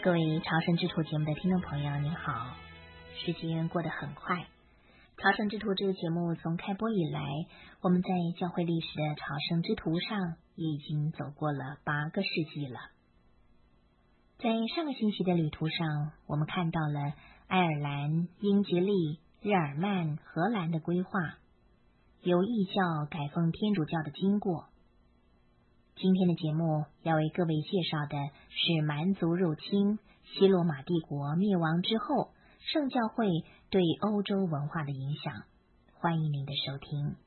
各位朝圣之途节目的听众朋友，您好！时间过得很快，朝圣之途这个节目从开播以来，我们在教会历史的朝圣之途上也已经走过了8个世纪了。在上个星期的旅途上，我们看到了爱尔兰、英吉利、日耳曼、荷兰的规划，由异教改奉天主教的经过。今天的节目要为各位介绍的是蛮族入侵、西罗马帝国灭亡之后，圣教会对欧洲文化的影响。欢迎您的收听。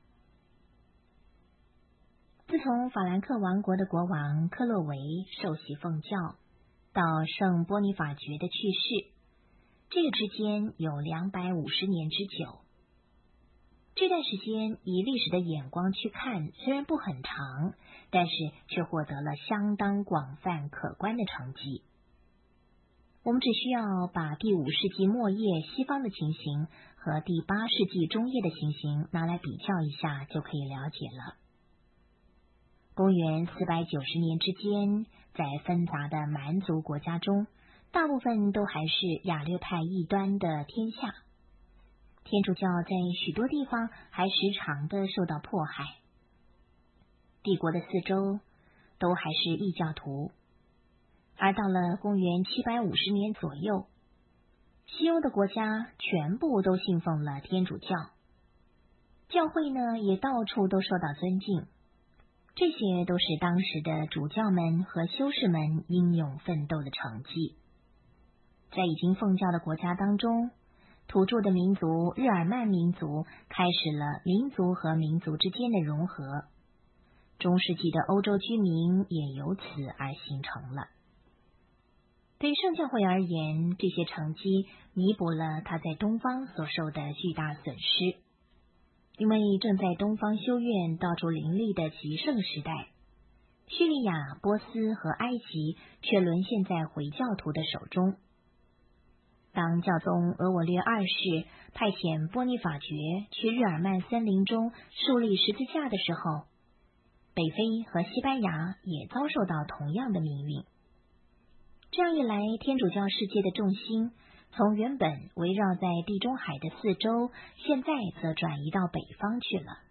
自从法兰克王国的国王克洛维受洗奉教，到圣波尼法爵的去世，这个之间有250年之久。这段时间以历史的眼光去看，虽然不很长，但是却获得了相当广泛可观的成绩。我们只需要把第5世纪末叶西方的情形和第8世纪中叶的情形拿来比较一下，就可以了解了。公元490年之间，在纷杂的蛮族国家中，大部分都还是亚略派异端的天下。天主教在许多地方还时常的受到迫害，帝国的四周都还是异教徒。而到了公元750年左右，西欧的国家全部都信奉了天主教，教会呢也到处都受到尊敬。这些都是当时的主教们和修士们英勇奋斗的成绩。在已经奉教的国家当中，土著的民族日耳曼民族开始了民族和民族之间的融合，中世纪的欧洲居民也由此而形成了。对圣教会而言，这些成绩弥补了他在东方所受的巨大损失，因为正在东方修院到处林立的极盛时代，叙利亚、波斯和埃及却沦陷在回教徒的手中。当教宗额我略二世派遣波尼法爵去日耳曼森林中树立十字架的时候，北非和西班牙也遭受到同样的命运。这样一来，天主教世界的重心从原本围绕在地中海的四周，现在则转移到北方去了。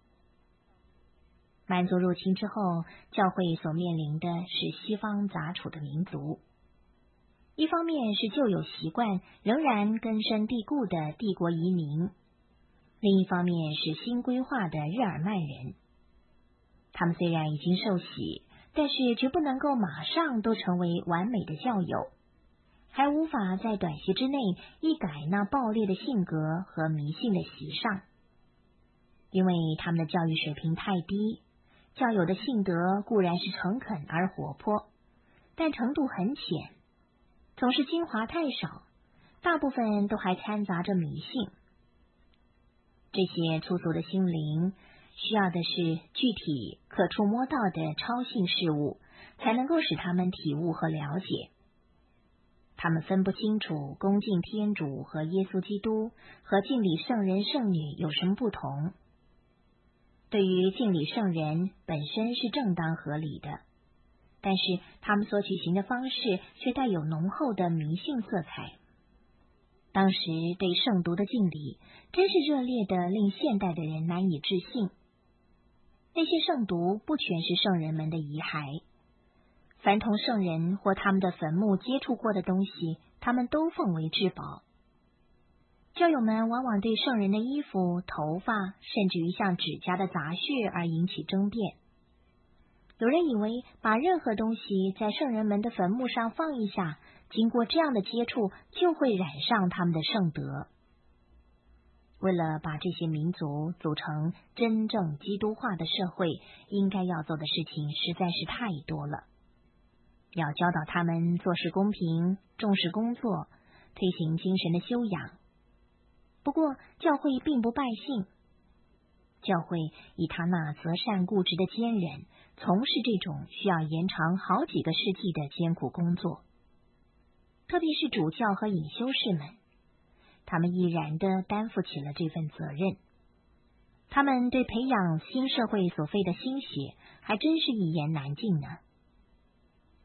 蛮族入侵之后，教会所面临的是西方杂处的民族。一方面是旧有习惯仍然根深蒂固的帝国移民，另一方面是新规划的日耳曼人。他们虽然已经受洗，但是绝不能够马上都成为完美的教友，还无法在短期之内一改那暴烈的性格和迷信的习尚。因为他们的教育水平太低，教友的性德固然是诚恳而活泼，但程度很浅，总是精华太少，大部分都还掺杂着迷信。这些粗俗的心灵需要的是具体可触摸到的超性事物，才能够使他们体悟和了解。他们分不清楚恭敬天主和耶稣基督和敬礼圣人圣女有什么不同。对于敬礼圣人本身是正当合理的，但是他们所举行的方式却带有浓厚的迷信色彩。当时对圣毒的敬礼真是热烈的令现代的人难以置信。那些圣毒不全是圣人们的遗骸，凡同圣人或他们的坟墓接触过的东西，他们都奉为至宝。教友们往往对圣人的衣服、头发，甚至于像指甲的杂屑而引起争辩。有人以为把任何东西在圣人们的坟墓上放一下，经过这样的接触就会染上他们的圣德。为了把这些民族组成真正基督化的社会，应该要做的事情实在是太多了。要教导他们做事公平，重视工作，推行精神的修养。不过教会并不败兴，教会以他那择善固执的坚忍，从事这种需要延长好几个世纪的艰苦工作。特别是主教和隐修士们，他们毅然地担负起了这份责任。他们对培养新社会所费的心血，还真是一言难尽呢。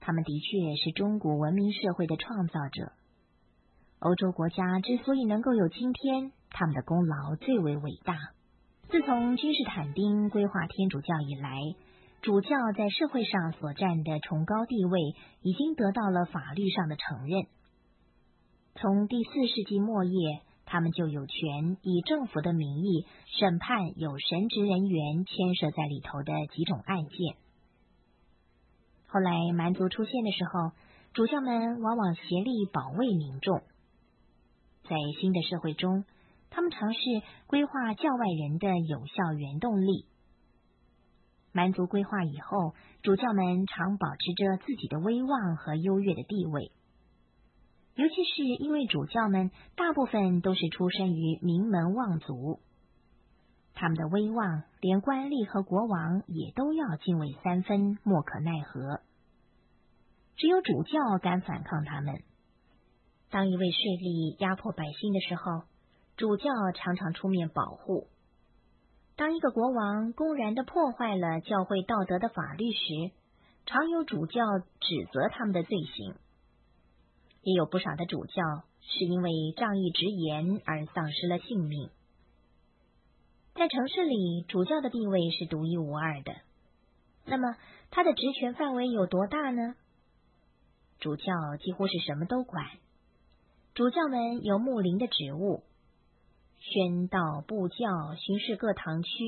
他们的确是中古文明社会的创造者。欧洲国家之所以能够有今天，他们的功劳最为伟大。自从君士坦丁规划天主教以来，主教在社会上所占的崇高地位已经得到了法律上的承认。从第4世纪末叶，他们就有权以政府的名义审判有神职人员牵涉在里头的几种案件。后来蛮族出现的时候，主教们往往协力保卫民众。在新的社会中，他们尝试规划教外人的有效原动力。蛮族规划以后，主教们常保持着自己的威望和优越的地位，尤其是因为主教们大部分都是出身于名门望族，他们的威望连官吏和国王也都要敬畏3分，莫可奈何。只有主教敢反抗他们。当一位税吏压迫百姓的时候，主教常常出面保护。当一个国王公然地破坏了教会道德的法律时，常有主教指责他们的罪行。也有不少的主教是因为仗义直言而丧失了性命。在城市里，主教的地位是独一无二的。那么，他的职权范围有多大呢？主教几乎是什么都管。主教们有牧灵的职务，宣道、布教、巡视各堂区。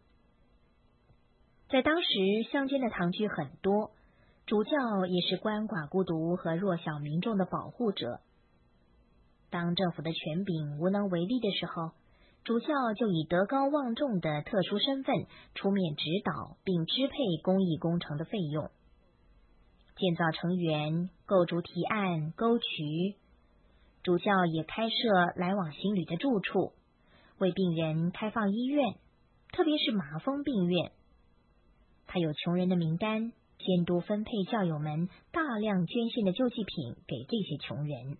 在当时，乡间的堂区很多，主教也是鳏寡孤独和弱小民众的保护者。当政府的权柄无能为力的时候，主教就以德高望重的特殊身份出面指导并支配公益工程的费用，建造城垣、构筑堤岸、沟渠。主教也开设来往行旅的住处，为病人开放医院，特别是麻风病院。他有穷人的名单，监督分配教友们大量捐献的救济品给这些穷人。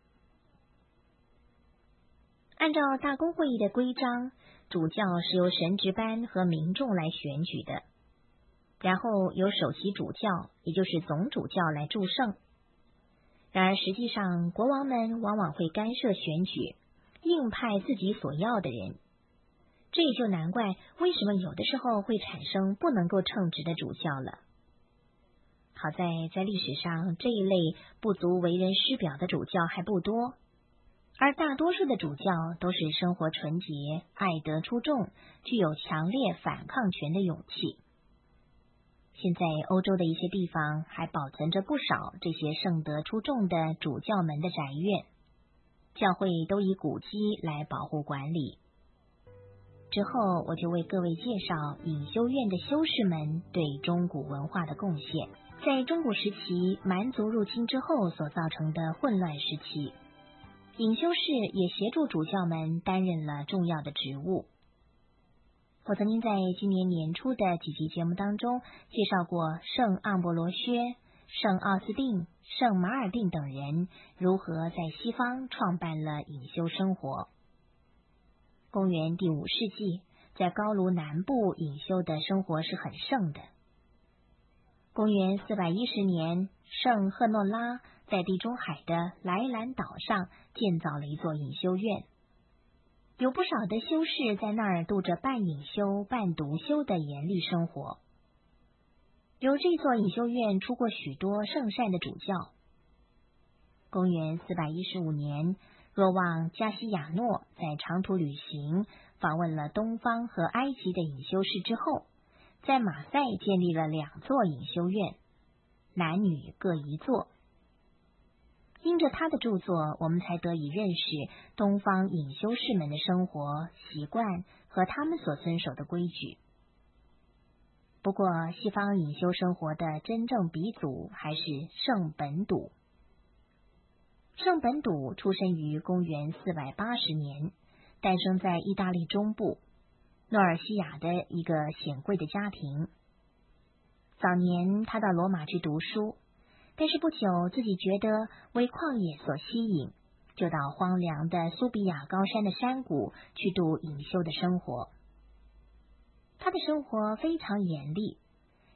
按照大公会议的规章，主教是由神职班和民众来选举的，然后由首席主教，也就是总主教来祝圣。然而实际上，国王们往往会干涉选举，硬派自己所要的人。这也就难怪为什么有的时候会产生不能够称职的主教了。好在历史上这一类不足为人师表的主教还不多，而大多数的主教都是生活纯洁、爱德出众，具有强烈反抗权的勇气。现在欧洲的一些地方还保存着不少这些圣德出众的主教们的宅院，教会都以古迹来保护管理。之后我就为各位介绍隐修院的修士们对中古文化的贡献，在中古时期蛮族入侵之后所造成的混乱时期，隐修士也协助主教们担任了重要的职务。我曾经在今年年初的几集节目当中介绍过圣盎伯罗薛、圣奥斯定、圣马尔定等人如何在西方创办了隐修生活。公元第5世纪，在高卢南部隐修的生活是很盛的。公元410年，圣赫诺拉在地中海的莱兰岛上建造了一座隐修院，有不少的修士在那儿度着半隐修半独修的严厉生活。由这座隐修院出过许多圣善的主教。公元415年，若望加西亚诺在长途旅行访问了东方和埃及的隐修士之后，在马赛建立了2座隐修院，男女各1座。因着他的著作，我们才得以认识东方隐修士们的生活习惯和他们所遵守的规矩。不过，西方隐修生活的真正鼻祖还是圣本笃。圣本笃出生于公元480年，诞生在意大利中部诺尔西亚的一个显贵的家庭。早年他到罗马去读书，但是不久自己觉得为旷野所吸引，就到荒凉的苏比亚高山的山谷去度隐修的生活。他的生活非常严厉，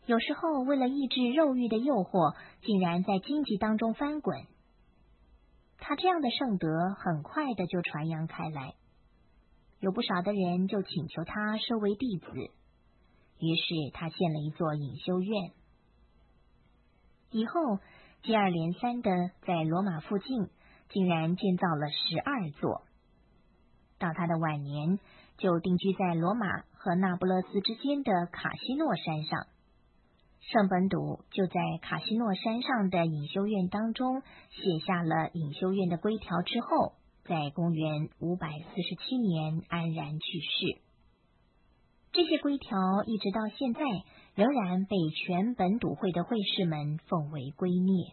有时候为了抑制肉欲的诱惑，竟然在荆棘当中翻滚。他这样的圣德很快的就传扬开来，有不少的人就请求他收为弟子，于是他建了一座隐修院。以后接二连三的在罗马附近竟然建造了12座。到他的晚年，就定居在罗马和那不勒斯之间的卡西诺山上。圣本笃就在卡西诺山上的隐修院当中写下了隐修院的规条之后，在公元547年安然去世。这些规条一直到现在仍然被全本笃会的会士们奉为圭臬。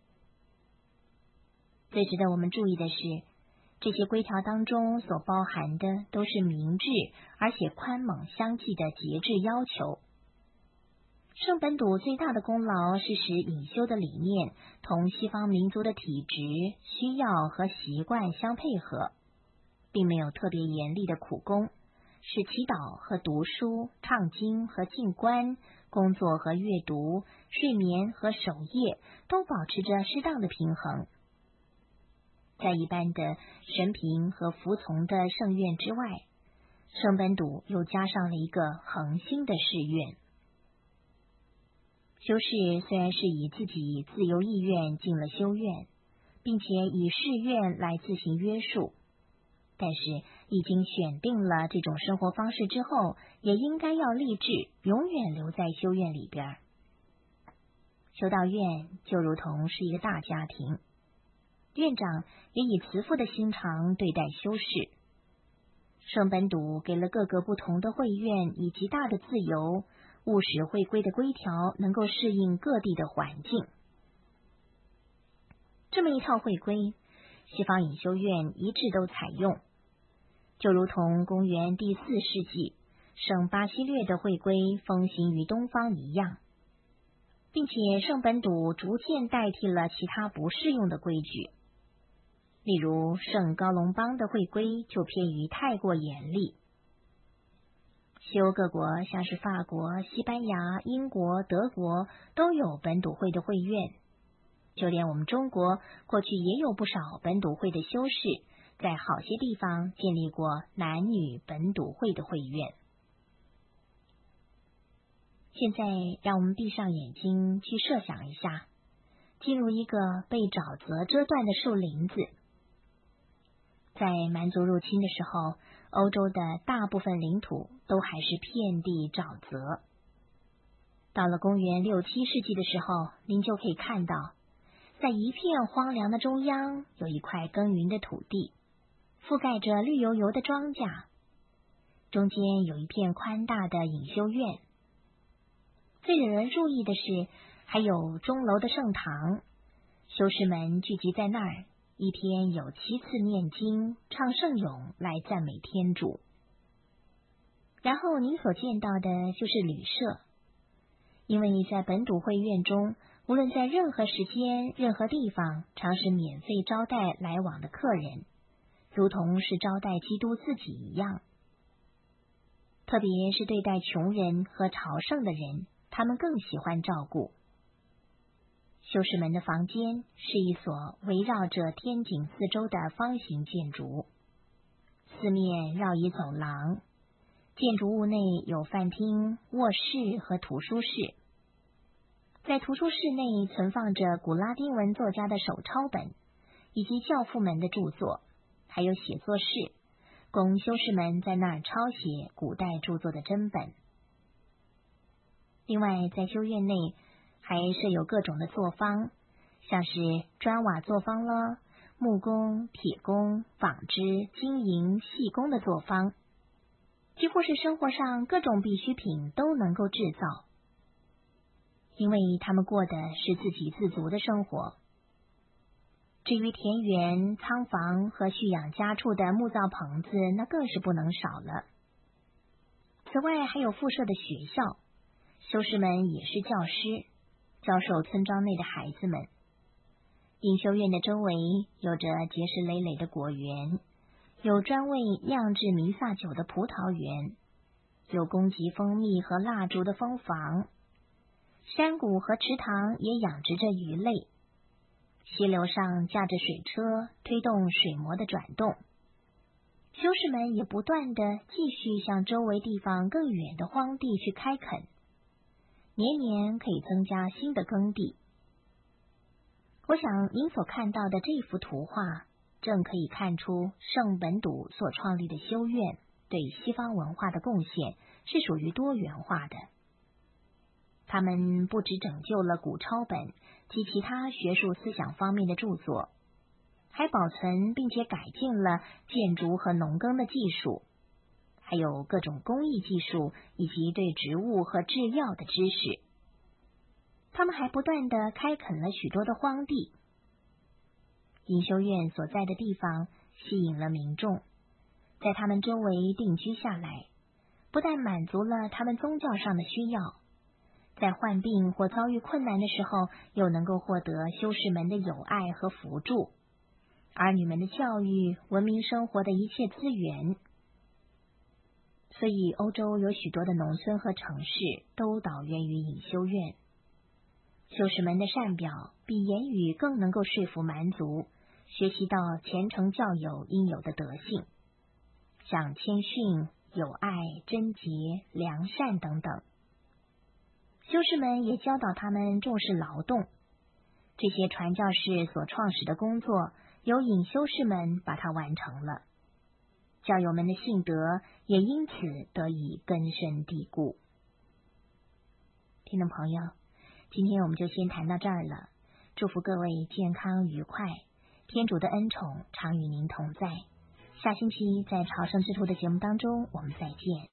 最值得我们注意的是，这些规条当中所包含的都是明智而且宽猛相济的节制要求。圣本笃最大的功劳是使隐修的理念同西方民族的体质、需要和习惯相配合，并没有特别严厉的苦功，使祈祷和读书、唱经和静观、工作和阅读、睡眠和守夜都保持着适当的平衡。在一般的神平和服从的圣愿之外，圣本笃又加上了一个恒心的誓愿。修士虽然是以自己自由意愿进了修院，并且以誓愿来自行约束，但是已经选定了这种生活方式之后，也应该要立志永远留在修院里边。修道院就如同是一个大家庭，院长也以慈父的心肠对待修士。圣本笃给了各个不同的会院以极大的自由，务使会规的规条能够适应各地的环境。这么一套会规，西方隐修院一致都采用，就如同公元第4世纪圣巴西略的会规风行于东方一样，并且圣本笃逐渐代替了其他不适用的规矩。例如圣高隆邦的会规就偏于太过严厉。修各国像是法国、西班牙、英国、德国都有本笃会的会院，就连我们中国过去也有不少本笃会的修士，在好些地方建立过男女本笃会的会院。现在让我们闭上眼睛去设想一下，进入一个被沼泽遮断的树林子。在蛮族入侵的时候，欧洲的大部分领土都还是遍地沼泽。到了公元6、7世纪的时候，您就可以看到，在一片荒凉的中央有一块耕耘的土地，覆盖着绿油油的庄稼，中间有一片宽大的隐修院。最惹人注意的是，还有钟楼的圣堂，修士们聚集在那儿，一天有7次念经、唱圣咏来赞美天主。然后您所见到的就是旅社，因为在本笃会院中，无论在任何时间、任何地方，常是免费招待来往的客人，如同是招待基督自己一样。特别是对待穷人和朝圣的人，他们更喜欢照顾。修士们的房间是一所围绕着天井四周的方形建筑，四面绕一走廊，建筑物内有饭厅、卧室和图书室。在图书室内存放着古拉丁文作家的手抄本，以及教父们的著作，还有写作室，供修士们在那儿抄写古代著作的真本。另外，在修院内还设有各种的作坊，像是砖瓦作坊了、木工、铁工、纺织、金银、细工的作坊，几乎是生活上各种必需品都能够制造，因为他们过的是自给自足的生活。至于田园、仓房和蓄养家畜的木造棚子，那更是不能少了。此外，还有附设的学校，修士们也是教师，教授村庄内的孩子们。隐修院的周围有着结实累累的果园，有专为酿制弥撒酒的葡萄园，有供给蜂蜜和蜡烛的蜂房。 山谷和池塘也养殖着鱼类，溪流上架着水车，推动水膜的转动。修士们也不断地继续向周围地方更远的荒地去开垦，年年可以增加新的耕地。我想您所看到的这幅图画，正可以看出圣本笃所创立的修院对西方文化的贡献是属于多元化的。他们不只拯救了古抄本及其他学术思想方面的著作，还保存并且改进了建筑和农耕的技术，还有各种工艺技术以及对植物和制药的知识。他们还不断地开垦了许多的荒地。隐修院所在的地方吸引了民众，在他们周围定居下来，不但满足了他们宗教上的需要，在患病或遭遇困难的时候，又能够获得修士们的友爱和扶助，儿女们的教育、文明生活的一切资源。所以欧洲有许多的农村和城市都导源于隐修院。修士们的善表比言语更能够说服蛮族，学习到虔诚教友应有的德性，像谦逊、友爱、贞洁、良善等等。修士们也教导他们重视劳动，这些传教士所创始的工作，由隐修士们把它完成了，教友们的信德也因此得以根深蒂固。听众朋友，今天我们就先谈到这儿了，祝福各位健康愉快，天主的恩宠常与您同在。下星期在朝圣之途的节目当中，我们再见。